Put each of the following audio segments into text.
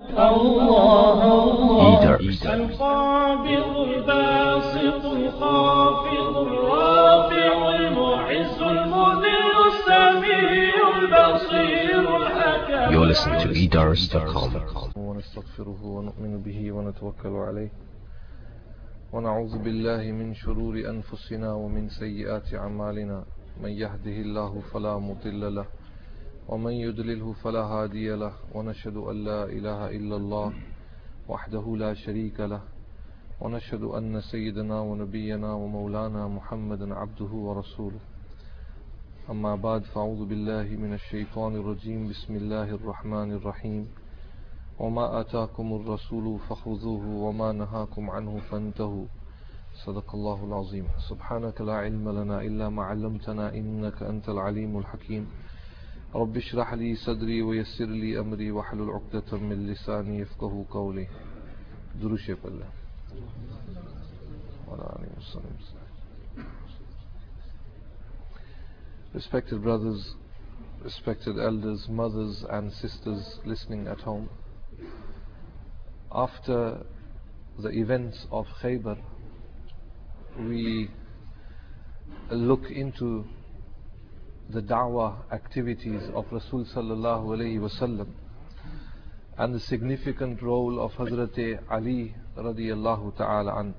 الله الله القابض الباسط الخافض الرافع المعز المذل السميع البصير الحكيم. You're listening to eDars.com. ونستغفره ونؤمن به ونتوكل عليه ونعوذ بالله من شرور أنفسنا ومن سيئات أعمالنا من يهده الله فلا مضل له ومن يضلله فلا هادي له ونشهد أن لا إله إلا الله وحده لا شريك له ونشهد أن سيدنا ونبينا ومولانا محمدا عبده ورسوله. أما بعد فأعوذ بالله من الشيطان الرجيم. بسم الله الرحمن الرحيم. وما آتاكم الرسول فخذوه وما نهاكم عنه فانتهوا. صدق الله العظيم. سبحانك لا علم لنا إلا ما علمتنا إنك أنت العليم الحكيم. رب اشرح لي صدري ويسر لي أمري واحلل عقدة من لساني يفقهوا قولي. درود بالله وعلى آله وسلم. Respected brothers, respected elders, mothers and sisters listening at home, after the events of Khaybar, we look into the da'wah activities of Rasul sallallahu alayhi wasallam and the significant role of Hazrat Ali radiyallahu ta'ala an.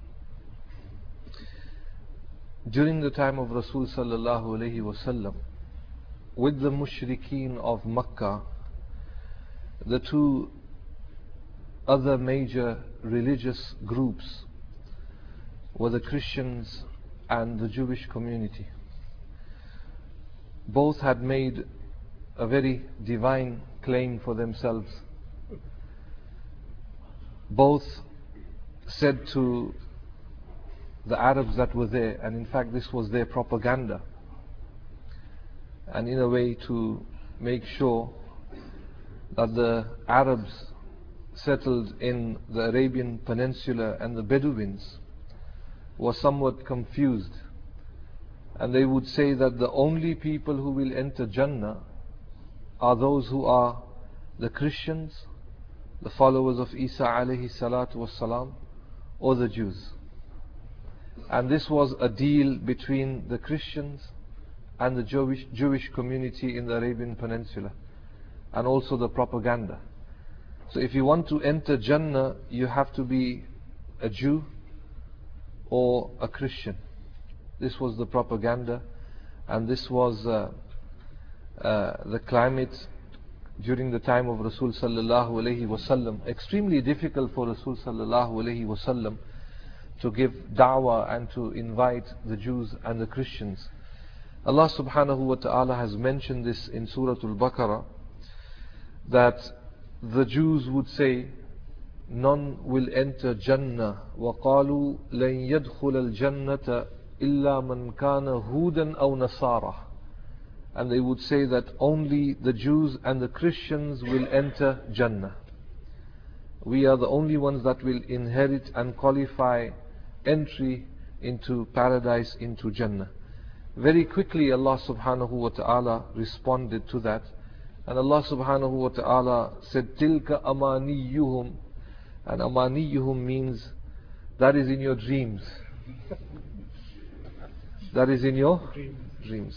During the time of Rasul sallallahu alayhi wasallam, with the mushrikeen of Makkah, the two other major religious groups were the Christians and the Jewish community. Both had made a very divine claim for themselves. Both said to the Arabs that were there, and in fact this was their propaganda, and in a way to make sure that the Arabs settled in the Arabian Peninsula and the Bedouins were somewhat confused, and they would say that the only people who will enter Jannah are those who are the Christians, the followers of Isa alayhi salatu wassalam, or the Jews. And this was a deal between the Christians and the Jewish community in the Arabian Peninsula, and also the propaganda. So if you want to enter Jannah, you have to be a Jew or a Christian. This was the propaganda, and this was the climate during the time of Rasul sallallahu alayhi wasallam. Extremely difficult for Rasul sallallahu alayhi wasallam to give da'wah and to invite the Jews and the Christians. Allah subhanahu wa ta'ala has mentioned this in Surah Al-Baqarah, that the Jews would say, none will enter Jannah. وَقَالُوا لَن يَدْخُلَ الْجَنَّةَ إِلَّا مَنْ كَانَ هُودًا أَوْ نَصَارَى. And they would say that only the Jews and the Christians will enter Jannah. We are the only ones that will inherit and qualify entry into paradise, into Jannah. Very quickly Allah subhanahu wa ta'ala responded to that, and Allah subhanahu wa ta'ala said, Tilka amaniyuhum. And amaniyuhum means that is in your dreams. That is in your dreams.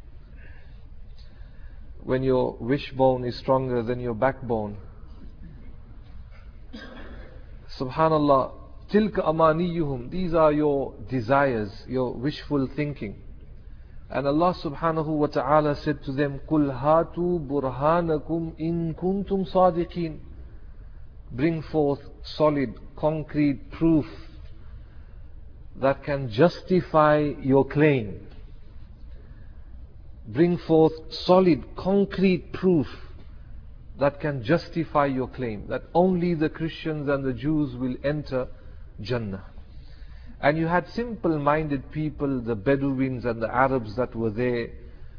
When your wishbone is stronger than your backbone. Subhanallah, Tilka amaniyuhum, these are your desires, your wishful thinking. And Allah subhanahu wa ta'ala said to them, Qul hatu burhanakum in kuntum sadiqeen. Bring forth solid, concrete proof that can justify your claim. Bring forth solid, concrete proof that can justify your claim that only the Christians and the Jews will enter Jannah. And you had simple-minded people, the Bedouins and the Arabs that were there,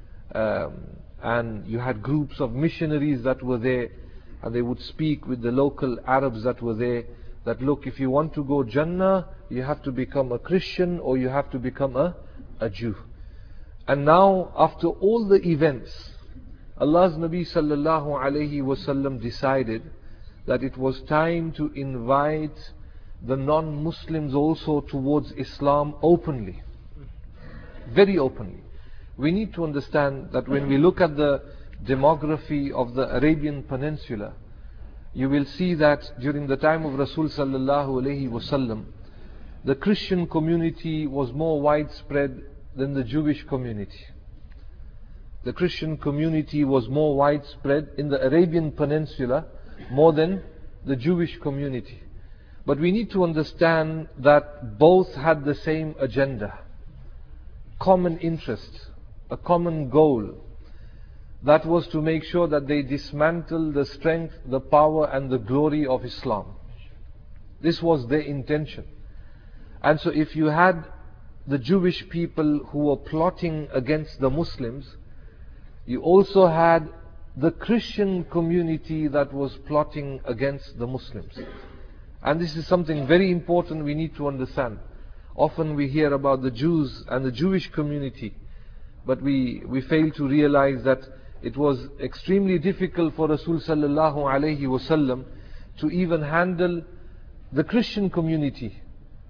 and you had groups of missionaries that were there, and they would speak with the local Arabs that were there, that look, if you want to go Jannah, you have to become a Christian or you have to become a Jew. And now, after all the events, Allah's Nabi sallallahu alayhi wasallam decided that it was time to invite the non-Muslims also towards Islam openly. Very openly. We need to understand that when we look at the demography of the Arabian Peninsula, you will see that during the time of Rasul sallallahu alaihi wasallam, the Christian community was more widespread than the Jewish community. The Christian community was more widespread in the Arabian Peninsula more than the Jewish community. But we need to understand that both had the same agenda, common interest, a common goal. That was to make sure that they dismantle the strength, the power and the glory of Islam. This was their intention. And so if you had the Jewish people who were plotting against the Muslims, you also had the Christian community that was plotting against the Muslims. And this is something very important we need to understand. Often we hear about the Jews and the Jewish community, but we fail to realize that it was extremely difficult for Rasul sallallahu alaihi wasallam to even handle the Christian community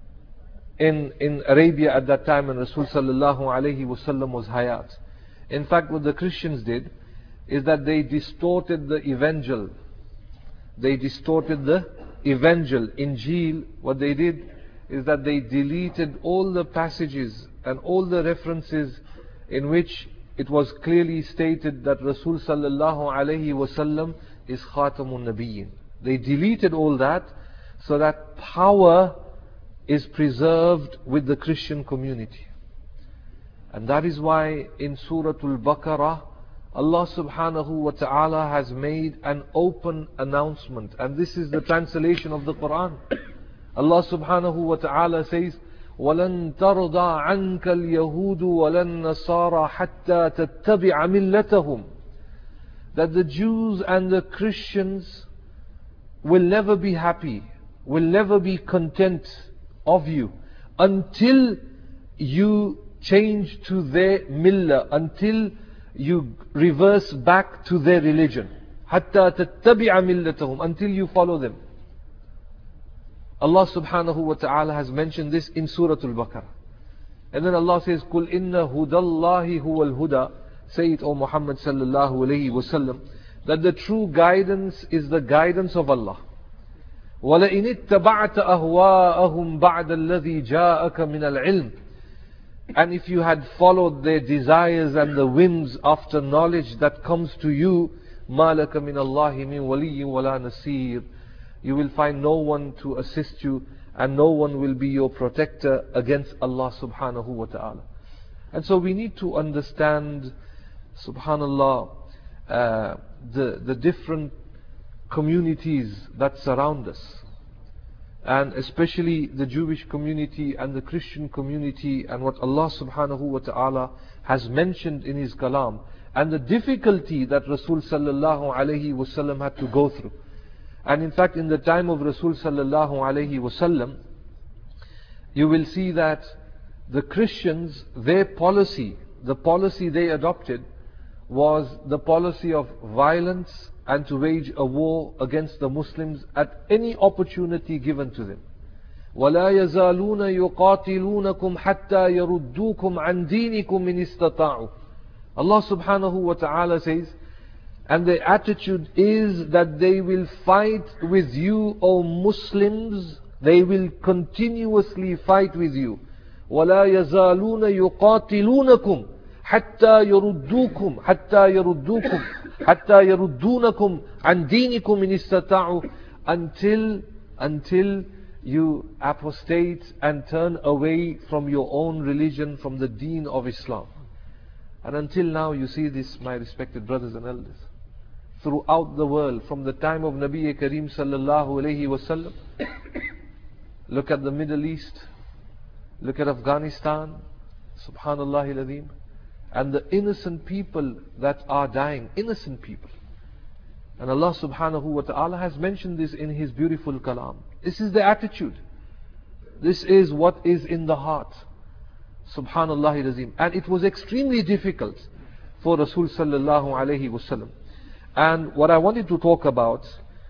in Arabia at that time when Rasul sallallahu alaihi wasallam was hayat. In fact, what the Christians did is that they distorted the evangel. They distorted the evangel. Injil, what they did is that they deleted all the passages and all the references in which it was clearly stated that Rasul sallallahu alaihi wasallam is Khatamun Nabiyyin. They deleted all that so that power is preserved with the Christian community. And that is why in Surah Al-Baqarah, Allah subhanahu wa ta'ala has made an open announcement. And this is the translation of the Quran. Allah subhanahu wa ta'ala says, وَلَن تَرْضَى عَنْكَ الْيَهُودُ وَلَا النَّصَارَى حَتَّى تَتَّبِعَ مِلَّتَهُمْ. That the Jews and the Christians will never be happy, will never be content of you until you change to their millah, until you reverse back to their religion. حَتَّى تَتَّبِعَ مِلَّتَهُمْ, until you follow them. Allah subhanahu wa ta'ala has mentioned this in Surah Al-Baqarah. And then Allah says, قُلْ إِنَّ هُدَى اللَّهِ هُوَ الْهُدَى. Say it, O Muhammad sallallahu alayhi wa sallam, that the true guidance is the guidance of Allah. وَلَئِنِ اتَّبَعْتَ أَهْوَاءَهُمْ بَعْدَ الَّذِي جَاءَكَ مِنَ الْعِلْمِ. And if you had followed their desires and the whims after knowledge that comes to you, مَا لَكَ مِنَ اللَّهِ مِنْ وَلِيٍّ وَلَا نَصِيرٍ. You will find no one to assist you, and no one will be your protector against Allah subhanahu wa ta'ala. And so we need to understand, subhanallah, the different communities that surround us, and especially the Jewish community and the Christian community, and what Allah subhanahu wa ta'ala has mentioned in His kalam, and the difficulty that Rasul sallallahu alayhi wasallam had to go through. And in fact, in the time of Rasul sallallahu alayhi wasallam, you will see that the Christians, their policy, the policy they adopted was the policy of violence and to wage a war against the Muslims at any opportunity given to them. وَلَا يَزَالُونَ يُقَاتِلُونَكُمْ حَتَّى يَرُدُّوكُمْ عَنْ دِينِكُمْ مِنِ اسْتَطَاعُوا. Allah subhanahu wa ta'ala says, and their attitude is that they will fight with you, O Muslims. They will continuously fight with you. وَلَا يَزَالُونَ يُقَاتِلُونَكُمْ حَتَّى يَرُدُّونَكُمْ عَنْ دِينِكُمْ مِنِ اسْتَطَاعُوا, until you apostate and turn away from your own religion, from the deen of Islam. And until now, you see this, my respected brothers and elders, throughout the world, from the time of Nabi Kareem sallallahu alayhi wasallam. Look at the Middle East, look at Afghanistan, subhanallah al-azim, and the innocent people that are dying, innocent people. And Allah subhanahu wa ta'ala has mentioned this in His beautiful kalam. This is the attitude. This is what is in the heart. Subhanallah al-azim. And it was extremely difficult for Rasul sallallahu alayhi wasallam. And what I wanted to talk about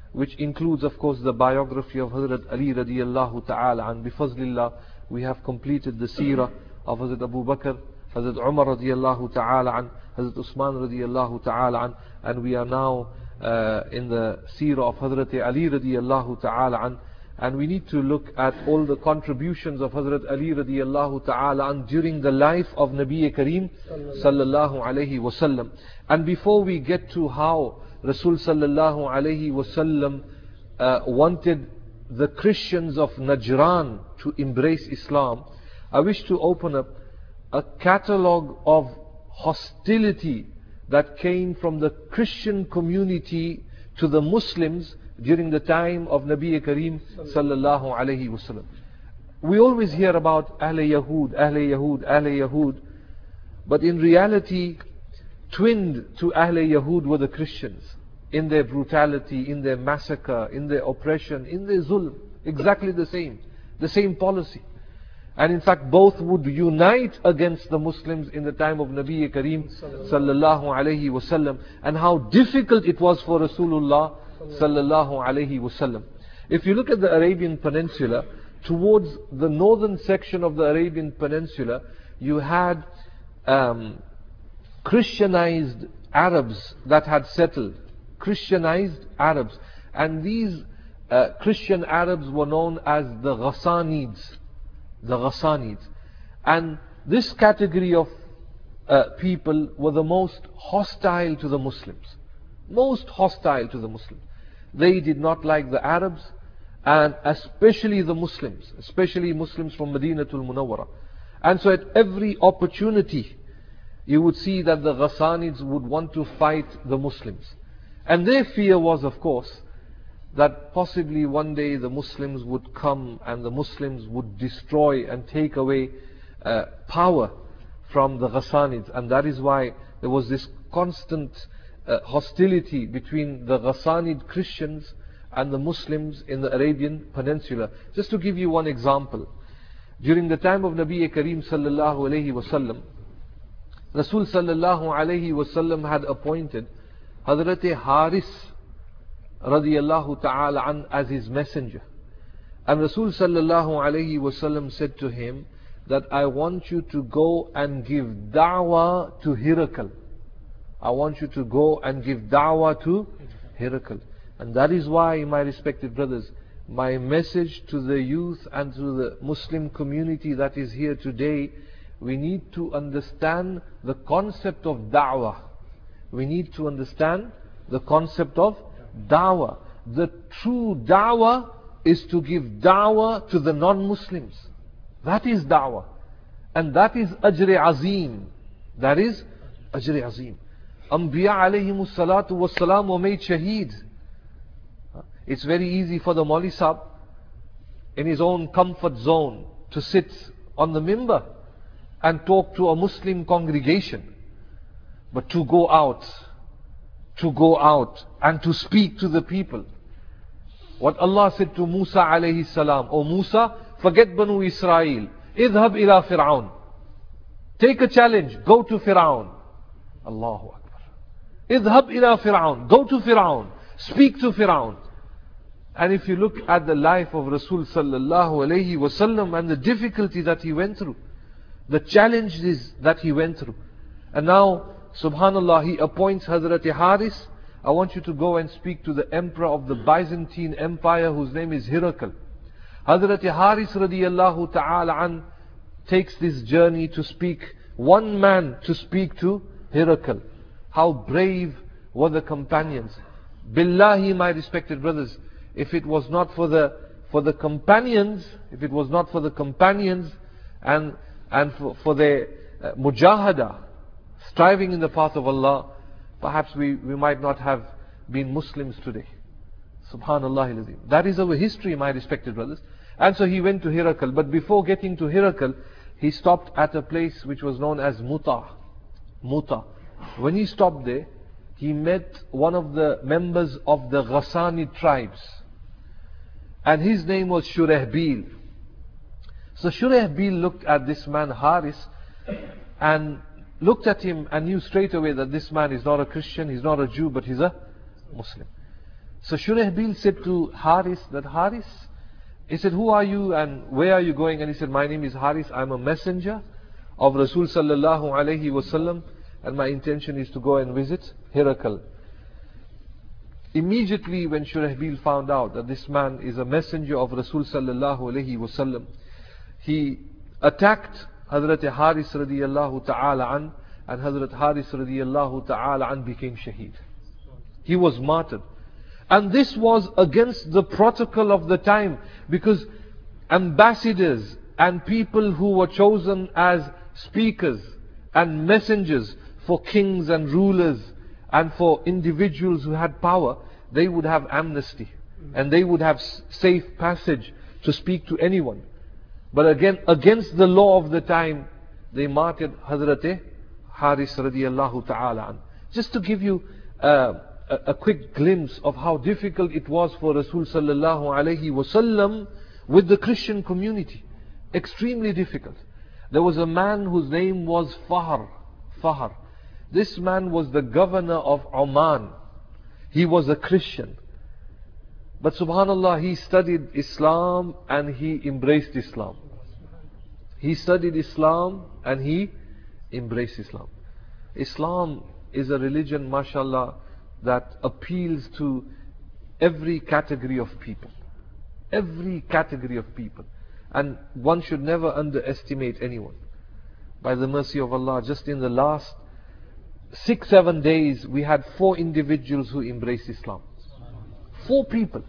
which includes of course the biography of Hazrat Ali radiyallahu ta'ala, and bifazlillah we have completed the seerah of Hazrat Abu Bakr, Hazrat Umar radiyallahu ta'ala an, Hazrat Usman radiyallahu ta'ala an, and we are now in the seerah of Hazrat Ali radiyallahu ta'ala an, and we need to look at all the contributions of Hazrat Ali radiyallahu ta'ala an during the life of Nabi Kareem sallallahu alayhi wasallam. And before we get to how Rasul sallallahu alayhi wasallam wanted the Christians of Najran to embrace Islam, I wish to open up a catalogue of hostility that came from the Christian community to the Muslims during the time of Nabi Kareem sallallahu alayhi wasallam. We always hear about Ahle Yahud, Ahle Yahud, Ahle Yahud, but in reality, twinned to Ahle Yahud were the Christians in their brutality, in their massacre, in their oppression, in their zulm. Exactly the same policy. And in fact, both would unite against the Muslims in the time of Nabi Kareem sallallahu alayhi wasallam, and how difficult it was for Rasulullah sallallahu alayhi wasallam. If you look at the Arabian Peninsula, towards the northern section of the Arabian Peninsula, you had Christianized Arabs that had settled. Christianized Arabs. And these Christian Arabs were known as the Ghassanids. The Ghassanids. And this category of people were the most hostile to the Muslims. Most hostile to the Muslims. They did not like the Arabs, and especially the Muslims, especially Muslims from Madinatul Munawwara. And so at every opportunity, you would see that the Ghassanids would want to fight the Muslims. And their fear was, of course, that possibly one day the Muslims would come and the Muslims would destroy and take away power from the Ghassanids. And that is why there was this constant hostility between the Ghassanid Christians and the Muslims in the Arabian Peninsula. Just to give you one example, during the time of Nabi Kareem sallallahu alayhi wasallam, Rasul sallallahu alayhi wasallam had appointed Hazrat Haris radiyallahu ta'ala an as his messenger. And Rasul sallallahu alayhi wasallam said to him that I want you to go and give da'wah to Hirakal. I want you to go and give da'wah to Hirakal. And that is why, my respected brothers, my message to the youth and to the Muslim community that is here today, we need to understand the concept of da'wah. We need to understand the concept of da'wah. The true da'wah is to give da'wah to the non-Muslims. That is da'wah. And that is ajr azim. That is ajr azim. Anbiya alayhimus salatu was salam were made shaheed. It's very easy for the Mauli Sahib in his own comfort zone to sit on the mimbar and talk to a Muslim congregation. But to go out and to speak to the people. What Allah said to Musa alayhi salam, O Musa, forget Banu Israel, idhab ila Fir'aun. Take a challenge, go to Fir'aun. Allahu Akbar. Idhab ila Fir'aun, go to Fir'aun, speak to Fir'aun. And if you look at the life of Rasul sallallahu alayhi wasallam and the difficulty that he went through, the challenges that he went through, and now, subhanallah, he appoints Hazrat Haris. I want you to go and speak to the emperor of the Byzantine Empire, whose name is Hirakal. Hazrat Haris radiyallahu ta'ala an takes this journey to speak, one man to speak to Hirakal. How brave were the companions. Billahi, my respected brothers, if it was not for the companions, and for their mujahada, striving in the path of Allah, perhaps we might not have been Muslims today. Subhanallah al-Azim. That is our history, my respected brothers. And so he went to Hirakal. But before getting to Hirakal, he stopped at a place which was known as Muta. When he stopped there, he met one of the members of the Ghassanid tribes. And his name was Shurahbil. So Shurahbil looked at this man Haris and looked at him and knew straight away that this man is not a Christian, he's not a Jew, but he's a Muslim. So Shurahbil said to Haris that, Haris, he said, who are you and where are you going? And he said, my name is Haris, I'm a messenger of Rasul sallallahu alayhi wasallam, and my intention is to go and visit Herakl. Immediately when Shurahbil found out that this man is a messenger of Rasul sallallahu alayhi wasallam, he attacked Hazrat Haris radiyallahu ta'ala an, and Hazrat Haris radiyallahu ta'ala an became shaheed. He was martyred. And this was against the protocol of the time, because ambassadors and people who were chosen as speakers and messengers for kings and rulers and for individuals who had power, they would have amnesty and they would have safe passage to speak to anyone. But again, against the law of the time, they martyred Hazrat Haris radiyallahu ta'ala an. Just to give you a quick glimpse of how difficult it was for Rasul sallallahu alayhi wasallam with the Christian community. Extremely difficult. There was a man whose name was Fahr. This man was the governor of Oman. He was a Christian. But subhanallah, he studied Islam and he embraced Islam. He studied Islam and he embraced Islam. Islam is a religion, mashallah, that appeals to every category of people. Every category of people. And one should never underestimate anyone. By the mercy of Allah, just in the last 6-7 days, we had 4 individuals who embraced Islam. 4 people.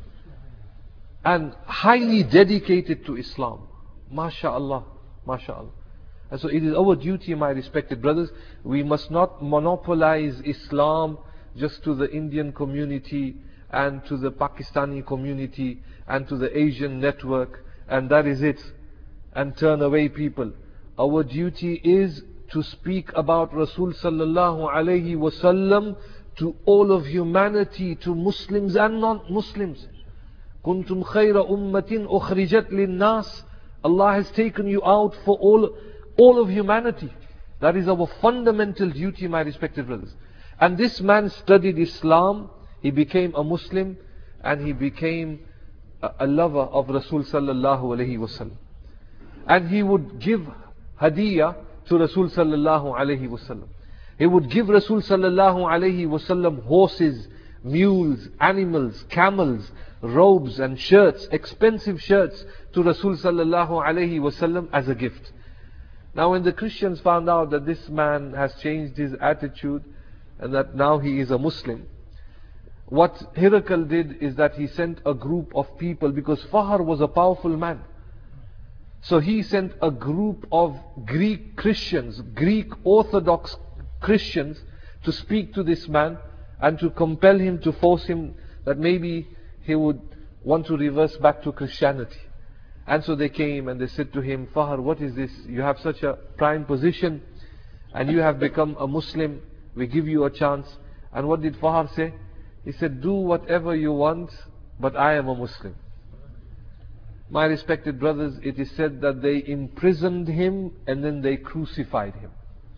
And highly dedicated to Islam. MashaAllah. MashaAllah. And so it is our duty, my respected brothers, we must not monopolize Islam just to the Indian community and to the Pakistani community and to the Asian network, and that is it, and turn away people. Our duty is to speak about Rasul sallallahu alayhi wasallam to all of humanity, to Muslims and non-Muslims. Kuntum khayra ummatin ukhrijat linnas. Allah has taken you out for all of humanity. That is our fundamental duty, my respected brothers. And this man studied Islam, he became a Muslim, and he became a lover of Rasul sallallahu alayhi wasallam. And he would give hadiyah to Rasul sallallahu alayhi wasallam. He would give Rasul sallallahu alayhi wasallam horses, mules, animals, camels, robes and shirts, expensive shirts to Rasul sallallahu alayhi wasallam as a gift. Now when the Christians found out that this man has changed his attitude and that now he is a Muslim, what Herakl did is that he sent a group of people, because Fahr was a powerful man. So he sent a group of Greek Christians, Greek Orthodox Christians, to speak to this man and to compel him, to force him that maybe he would want to reverse back to Christianity. And so they came and they said to him, Fahr, what is this? You have such a prime position and you have become a Muslim. We give you a chance. And what did Fahr say? He said, do whatever you want, but I am a Muslim. My respected brothers, it is said that they imprisoned him and then they crucified him.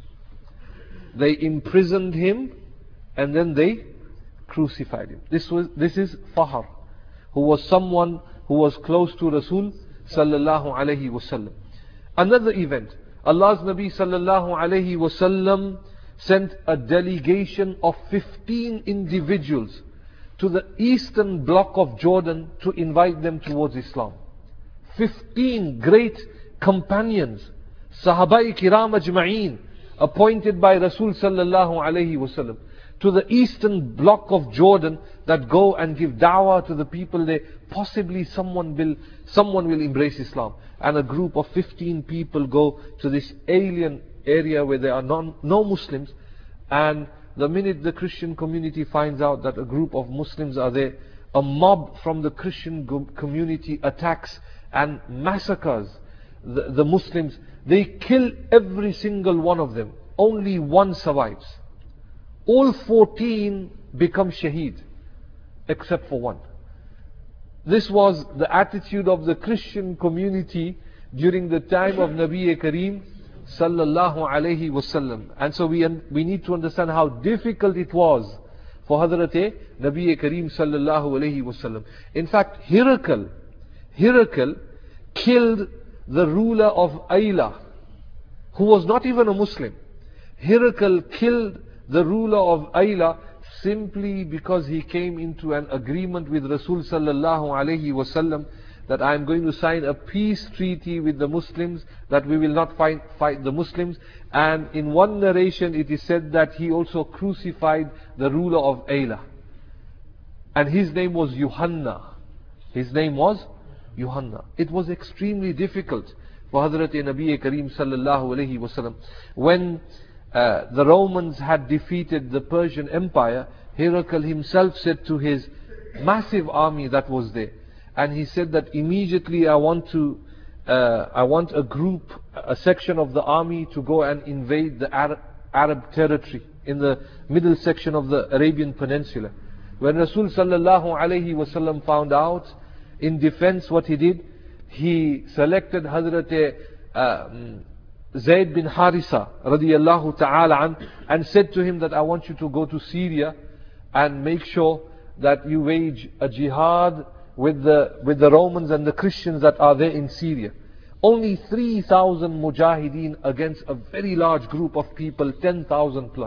They imprisoned him and then they crucified him. This is Fahr, who was someone who was close to Rasul sallallahu alayhi wasallam. Another event, Allah's Nabi sallallahu alayhi wasallam sent a delegation of 15 individuals to the eastern block of Jordan to invite them towards Islam. 15 great companions, Sahabai Kiram Ajma'een, appointed by Rasul sallallahu alayhi wasallam to the eastern block of Jordan, that go and give da'wah to the people there. Possibly someone will embrace Islam. And a group of 15 people go to this alien area where there are no Muslims. And the minute the Christian community finds out that a group of Muslims are there, a mob from the Christian community attacks and massacres the Muslims. They kill every single one of them. Only one survives. All 14 become shaheed, except for one. This was the attitude of the Christian community during the time of Nabi Kareem sallallahu alayhi wasallam. And so we need to understand how difficult it was for Hazrat Nabi Kareem sallallahu alayhi wasallam. In fact, Hirakal killed the ruler of Ayla, who was not even a Muslim. Hirakal killed the ruler of Ayla simply because he came into an agreement with Rasul sallallahu alayhi wasallam that I am going to sign a peace treaty with the Muslims, that we will not fight the Muslims. And in one narration it is said that he also crucified the ruler of Ayla. And his name was Yuhanna. His name was Yuhanna. It was extremely difficult for Hazrat Nabi Kareem sallallahu alayhi wasallam. When the Romans had defeated the Persian Empire, Hirakal himself said to his massive army that was there, and he said that immediately I want a group, a section of the army to go and invade the Arab territory in the middle section of the Arabian Peninsula. When Rasul sallallahu alayhi wasallam found out, in defense what he did, he selected Hazrat Zayd bin Harisa radiyallahu ta'ala an, and said to him that I want you to go to Syria and make sure that you wage a jihad with the Romans and the Christians that are there in Syria. Only 3,000 mujahideen against a very large group of people, 10,000 plus.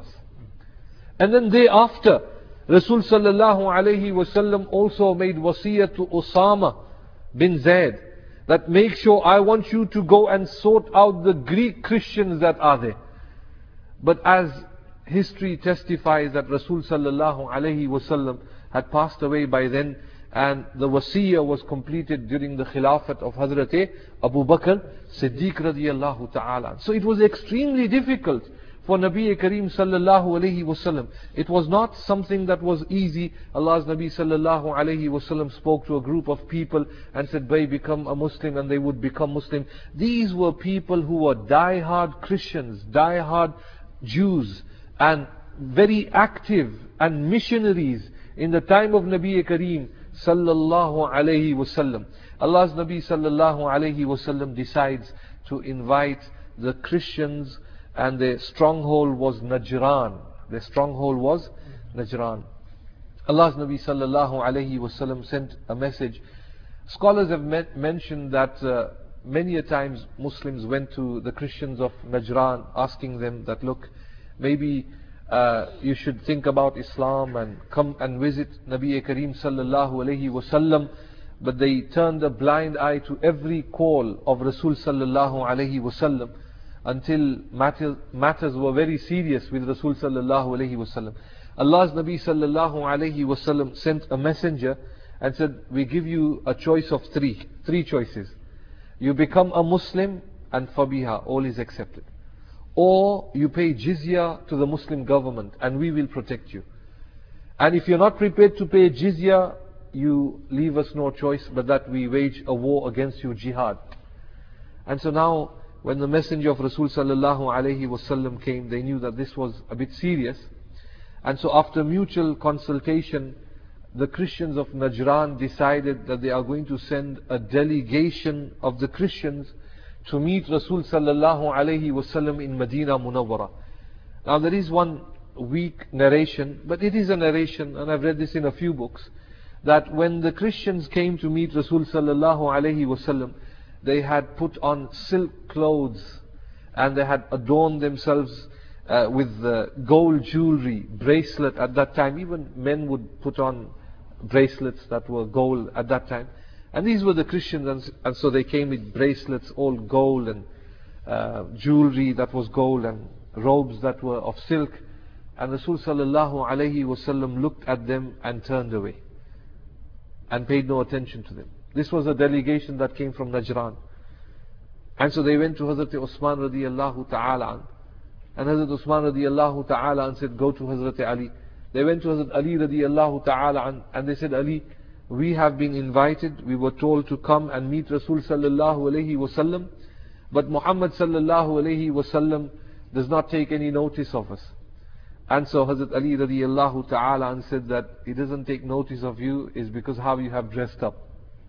And then thereafter, Rasul sallallahu alayhi wasallam also made wasiyah to Osama bin Zayd, that make sure, I want you to go and sort out the Greek Christians that are there. But as history testifies that Rasul sallallahu alayhi wasallam had passed away by then, and the wasiyah was completed during the Khilafat of Hazrat Abu Bakr Siddiq radiyallahu ta'ala. So it was extremely difficult for Nabi Kareem sallallahu alayhi wasallam. It was not something that was easy. Allah's Nabi sallallahu alayhi wasallam spoke to a group of people and said, "Bay, become a Muslim," and they would become Muslim. These were people who were die-hard Christians, die-hard Jews, and very active and missionaries in the time of Nabi Kareem sallallahu alayhi wasallam. Allah's Nabi sallallahu alayhi wasallam decides to invite the Christians, and their stronghold was Najran. Their stronghold was Najran. Allah's Nabi sallallahu alayhi wasallam sent a message. Scholars have mentioned that many a times Muslims went to the Christians of Najran asking them that, look, maybe you should think about Islam and come and visit Nabi Kareem sallallahu alayhi wasallam. But they turned a blind eye to every call of Rasul sallallahu alayhi wasallam, until matters were very serious with Rasul sallallahu alayhi wasallam. Allah's Nabi sallallahu alayhi wasallam sent a messenger and said, we give you a choice of three choices. You become a Muslim and fabiha, all is accepted. Or you pay jizya to the Muslim government and we will protect you. And if you're not prepared to pay jizya, you leave us no choice but that we wage a war against you, jihad. And so now, when the messenger of Rasul sallallahu alayhi wasallam came, they knew that this was a bit serious. And so after mutual consultation, the Christians of Najran decided that they are going to send a delegation of the Christians to meet Rasul sallallahu alayhi wasallam in Medina Munawwara. Now there is one weak narration, but it is a narration, and I've read this in a few books, that when the Christians came to meet Rasul sallallahu alayhi wasallam, they had put on silk clothes and they had adorned themselves with gold jewelry, bracelet at that time. Even men would put on bracelets that were gold at that time. And these were the Christians, and so they came with bracelets all gold, and jewelry that was gold, and robes that were of silk. And Rasul sallallahu alayhi wasallam looked at them and turned away and paid no attention to them. This was a delegation that came from Najran. And so they went to Hazrat Usman radiyallahu ta'ala, and Hazrat Usman radiyallahu ta'ala said, go to Hazrat Ali. They went to Hazrat Ali radiyallahu ta'ala, and they said, Ali, we have been invited, we were told to come and meet Rasul sallallahu alayhi wasallam, but Muhammad sallallahu alayhi wasallam does not take any notice of us. And so Hazrat Ali radiyallahu ta'ala said that he doesn't take notice of you is because how you have dressed up.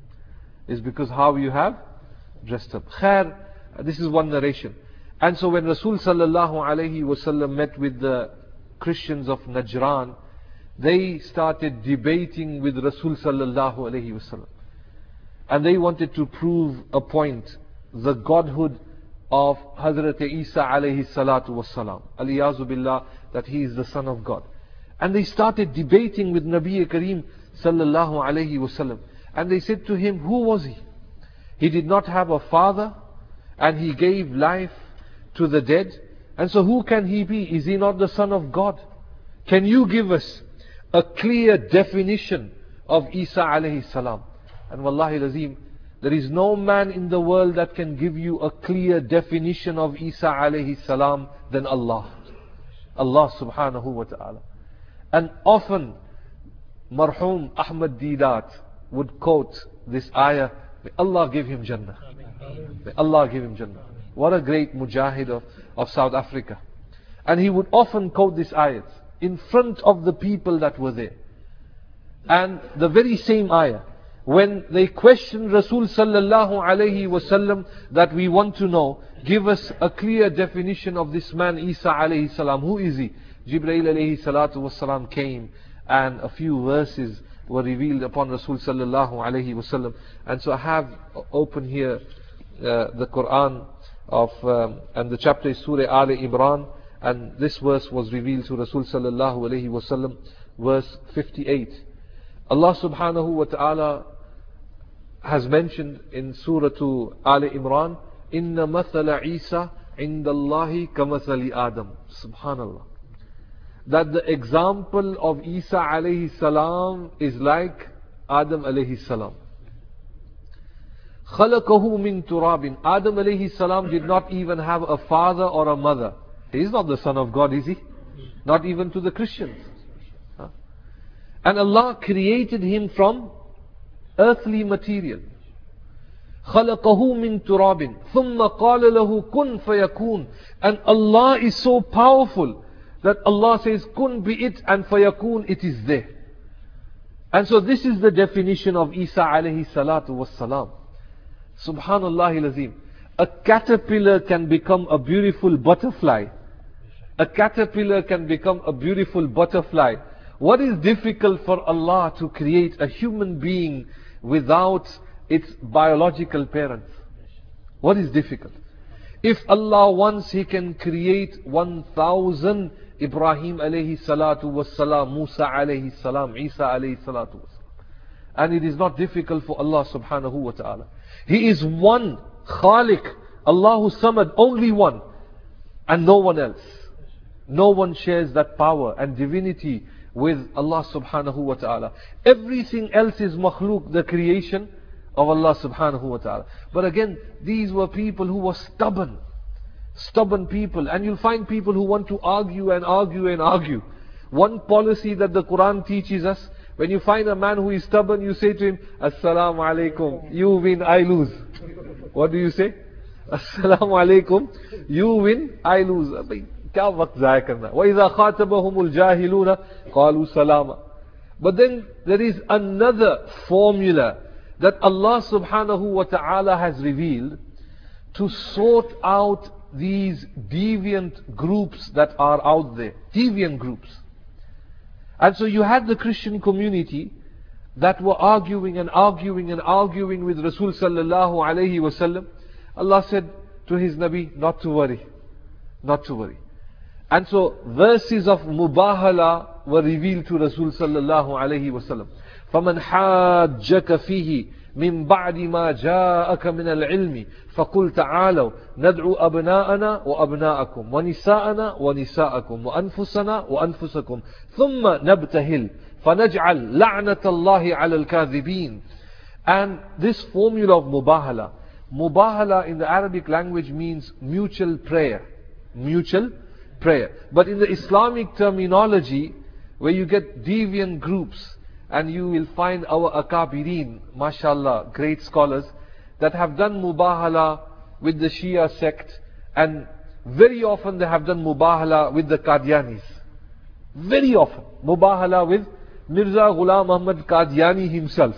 Is because how you have dressed up. Khair, this is one narration. And so when Rasul sallallahu alayhi wasallam met with the Christians of Najran, they started debating with Rasul sallallahu alayhi wasallam. And they wanted to prove a point, the godhood of Hazrat Isa alayhi salatu wassalam, aliyazu billah, that he is the son of God. And they started debating with Nabi Kareem sallallahu alayhi wasallam. And they said to him, who was he? He did not have a father, and he gave life to the dead. And so who can he be? Is he not the son of God? Can you give us a clear definition of Isa alayhi salam? And wallahi lazim, there is no man in the world that can give you a clear definition of Isa alayhi salam than Allah. Allah subhanahu wa ta'ala. And often Marhum Ahmad Didat would quote this ayah, may Allah give him Jannah. May Allah give him Jannah. What a great mujahid of South Africa. And he would often quote this ayah in front of the people that were there. And the very same ayah, when they questioned Rasul sallallahu alayhi wasallam, that we want to know, give us a clear definition of this man Isa alayhi salam. Who is he? Jibreel alayhi salatu wasalam came, and a few verses were revealed upon Rasul sallallahu alayhi wasallam. And so I have open here the Quran of and the chapter is Surah Al Imran, and this verse was revealed to Rasul sallallahu alayhi wasallam, verse 58. Allah subhanahu wa ta'ala has mentioned in Surah Al Imran, Inna mathala Isa inda Allahi kamathali Adam. Subhanallah. That the example of Isa alayhi salam is like Adam alayhi salam. Khalaqahu min turabin. Adam alayhi salam did not even have a father or a mother. He is not the son of God, is he? Not even to the Christians. And Allah created him from earthly material. خَلَقَهُ مِن تُرَابٍ ثُمَّ قَالَ لَهُ كُن فَيَكُونَ. And Allah is so powerful that Allah says, kun be it, and fayakun, it is there. And so this is the definition of Isa alayhi salatu wassalam. Subhanallah al-Azim. A caterpillar can become a beautiful butterfly. A caterpillar can become a beautiful butterfly. What is difficult for Allah to create a human being without its biological parents? What is difficult? If Allah wants, He can create 1,000 Ibrahim alayhi salatu wassalam, Musa alayhi salam, Isa alayhi salatu wassalam. And it is not difficult for Allah subhanahu wa ta'ala. He is one, Khaliq, Allahu Samad, only one, and no one else. No one shares that power and divinity with Allah subhanahu wa ta'ala. Everything else is makhluk, the creation of Allah subhanahu wa ta'ala. But again, these were people who were stubborn. Stubborn people. And you'll find people who want to argue and argue and argue. One policy that the Quran teaches us, when you find a man who is stubborn, you say to him, Assalamu alaikum, you win, I lose. What do you say? Assalamu alaikum, you win, I lose. क्या वक्त ज़ाया करना. وَإِذَا خَاطَبَهُمُ الْجَاهِلُونَ قَالُوا سَلَامًا. But then there is another formula that Allah subhanahu wa ta'ala has revealed to sort out these deviant groups that are out there. Deviant groups. And so you had the Christian community that were arguing and arguing and arguing with Rasul sallallahu alayhi wasallam. Allah said to His Nabi, not to worry. Not to worry. And so verses of Mubahala were revealed to Rasul sallallahu alayhi wasallam. فَمَنْ حَاجَّكَ فِيهِ مِنْ بَعْدِ مَا جَاءَكَ مِنَ الْعِلْمِ فَقُلْ تَعَالَوْا نَدْعُ أَبْنَاءَنَا وَأَبْنَاءَكُمْ وَنِسَاءَنَا وَنِسَاءَكُمْ وَأَنفُسَنَا وَأَنفُسَكُمْ ثُمَّ نَبْتَهِلْ فَنَجْعَلْ لَعْنَةَ اللَّهِ عَلَى الْكَاذِبِينَ. And this formula of Mubahala, Mubahala in the Arabic language means mutual prayer. Mutual prayer. But in the Islamic terminology, where you get deviant groups, and you will find our akabirin, mashallah, great scholars, that have done mubahala with the Shia sect, and very often they have done mubahala with the Qadianis. Very often. Mubahala with Mirza Ghulam Ahmad Qadiani himself.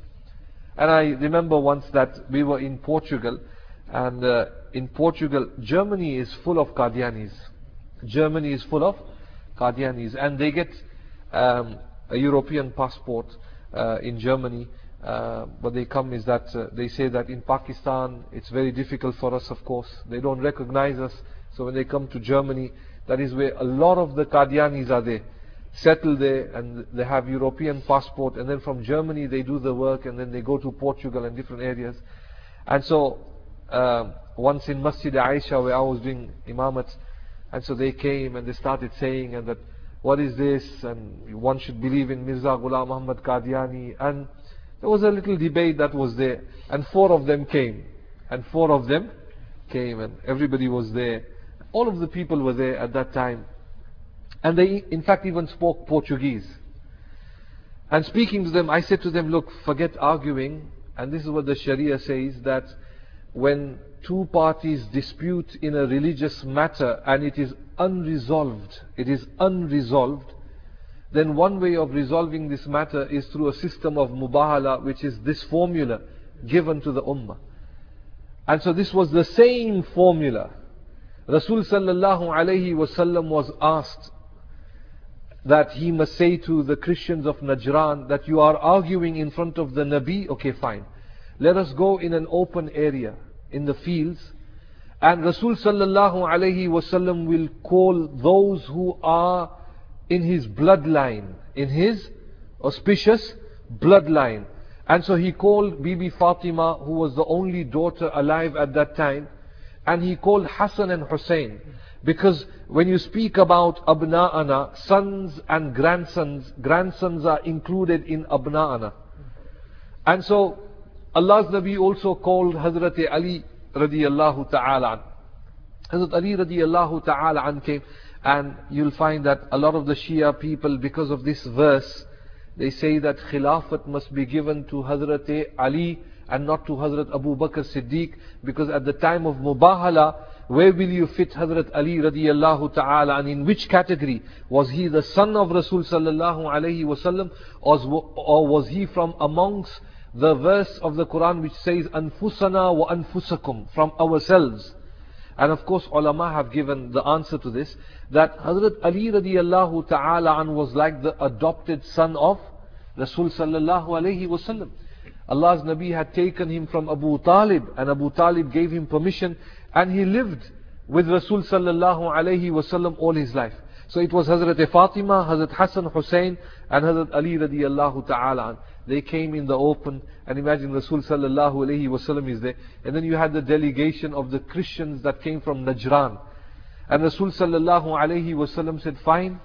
And I remember once that we were in Portugal, and in Portugal, Germany is full of Qadianis. Germany is full of Qadianis, and they get a European passport in Germany. What they come is that they say that in Pakistan it's very difficult for us, of course. They don't recognize us. So when they come to Germany, that is where a lot of the Qadianis are there, settle there, and they have European passport, and then from Germany they do the work, and then they go to Portugal and different areas. And so once in Masjid Aisha, where I was doing imamat, and so they came and they started saying, and that what is this, and one should believe in Mirza Ghulam Muhammad Qadiani, and there was a little debate that was there, and 4 of them came, and everybody was there. All of the people were there at that time, and they in fact even spoke Portuguese. And speaking to them, I said to them, look, forget arguing, and this is what the Sharia says, that when 2 parties dispute in a religious matter and it is unresolved, then one way of resolving this matter is through a system of mubahala, which is this formula given to the ummah. And so this was the same formula. Rasul sallallahu alayhi wasallam was asked that he must say to the Christians of Najran that you are arguing in front of the Nabi. Okay, fine. Let us go in an open area, in the fields, and Rasul sallallahu alayhi wasallam will call those who are in his bloodline, in his auspicious bloodline. And so he called Bibi Fatima, who was the only daughter alive at that time, and he called Hassan and Hussein. Because when you speak about Abna'ana, sons and grandsons are included in Abna'ana. And so Allah's Nabi also called Hazrat Ali radiyallahu ta'ala. Hazrat Ali radiyallahu ta'ala came, and you'll find that a lot of the Shia people, because of this verse, they say that Khilafat must be given to Hazrat Ali and not to Hazrat Abu Bakr Siddiq, because at the time of Mubahala, where will you fit Hazrat Ali radiyallahu ta'ala, and in which category? Was he the son of Rasul sallallahu alayhi wasallam, or was he from amongst the verse of the Quran which says Anfusana wa Anfusakum, from ourselves? And of course ulama have given the answer to this, that Hazrat Ali radiyallahu ta'ala was like the adopted son of Rasul sallallahu alayhi wasallam. Allah's Nabi had taken him from Abu Talib, and Abu Talib gave him permission, and he lived with Rasul sallallahu alayhi wasallam all his life. So it was Hazrat Fatima, Hazrat Hassan, Hussein, and Hazrat Ali radiyallahu ta'ala. They came in the open, and imagine Rasul sallallahu alayhi wasallam is there. And then you had the delegation of the Christians that came from Najran. And Rasul sallallahu alayhi wasallam said, fine,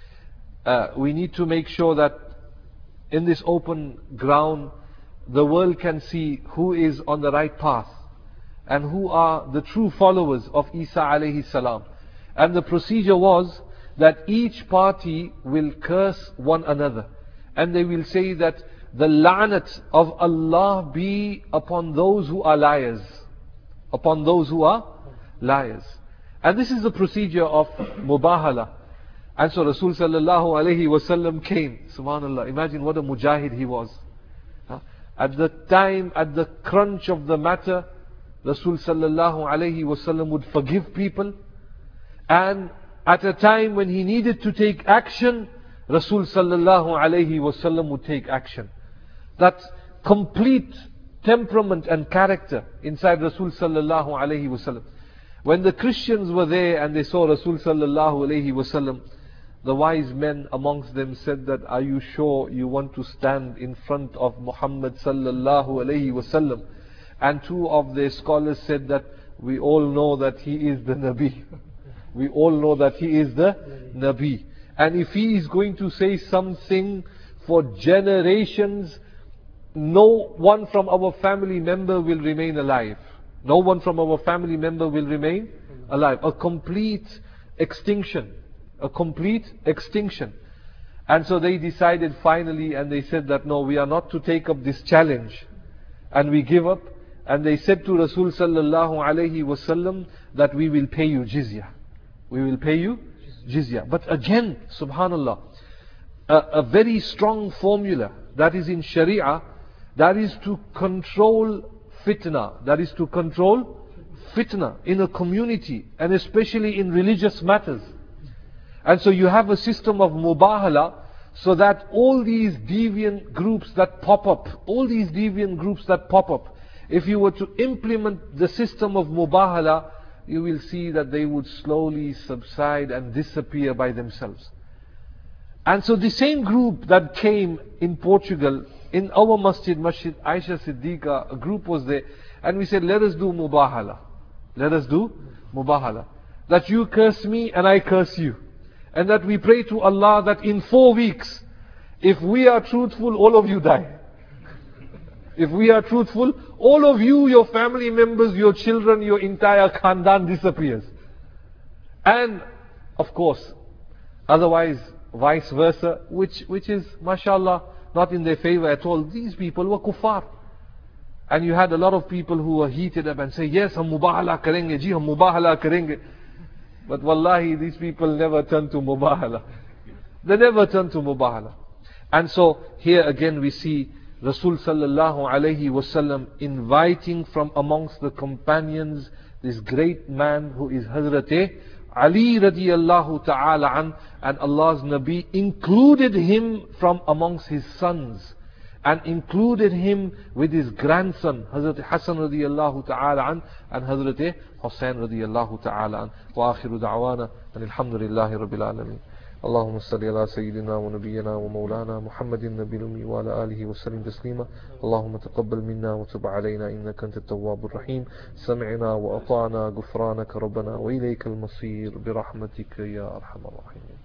we need to make sure that in this open ground, the world can see who is on the right path and who are the true followers of Isa alayhi salam. And the procedure was that each party will curse one another, and they will say that the la'nat of Allah be upon those who are liars, upon those who are liars. And this is the procedure of Mubahala. And so Rasul sallallahu alayhi wasallam came. Subhanallah, imagine what a mujahid he was. At the time, at the crunch of the matter, Rasul sallallahu alayhi wasallam would forgive people, and at a time when he needed to take action, Rasul sallallahu alayhi wasallam would take action. That complete temperament and character inside Rasul sallallahu alayhi wasallam. When the Christians were there and they saw Rasul sallallahu alayhi wasallam, the wise men amongst them said that, are you sure you want to stand in front of Muhammad sallallahu alayhi wasallam? And 2 of their scholars said that we all know that he is the Nabi. We all know that he is the Nabi. And if he is going to say something for generations, no one from our family member will remain alive. No one from our family member will remain alive. A complete extinction. A complete extinction. And so they decided finally, and they said that no, we are not to take up this challenge. And we give up. And they said to Rasul sallallahu alayhi wasallam that we will pay you jizya. We will pay you jizya. But again, subhanallah, a very strong formula that is in Sharia, that is to control fitna. That is to control fitna in a community, and especially in religious matters. And so you have a system of mubahala, so that all these deviant groups that pop up, if you were to implement the system of mubahala, you will see that they would slowly subside and disappear by themselves. And so the same group that came in Portugal, in our masjid, Masjid Aisha Siddiqa, a group was there, and we said, let us do mubahala. That you curse me and I curse you. And that we pray to Allah that in 4 weeks, if we are truthful, all of you die. If we are truthful, all of you, your family members, your children, your entire khandan disappears. And, of course, otherwise, vice versa, which is, mashallah, not in their favor at all. These people were kuffar. And you had a lot of people who were heated up and say, yes, hum mubahala karenge, ji, hum mubahala karenge. But wallahi, these people never turn to mubahala. They never turn to mubahala. And so, here again we see Rasul sallallahu alayhi wasallam inviting from amongst the companions this great man who is Hazrat Ali radiyallahu ta'ala an, and Allah's Nabi included him from amongst his sons and included him with his grandson Hazrat Hassan radiyallahu ta'ala an and Hazrat Hussain radiyallahu ta'ala an. Wa akhiru da'wana and alhamdulillahi rabbil alameen. اللهم صل على سيدنا ونبينا ومولانا محمد النبي الأمي وعلى آله وسلم تسليما. اللهم تقبل منا وتب علينا إنك أنت التواب الرحيم. سمعنا وأطعنا غفرانك ربنا وإليك المصير برحمتك يا أرحم الراحمين.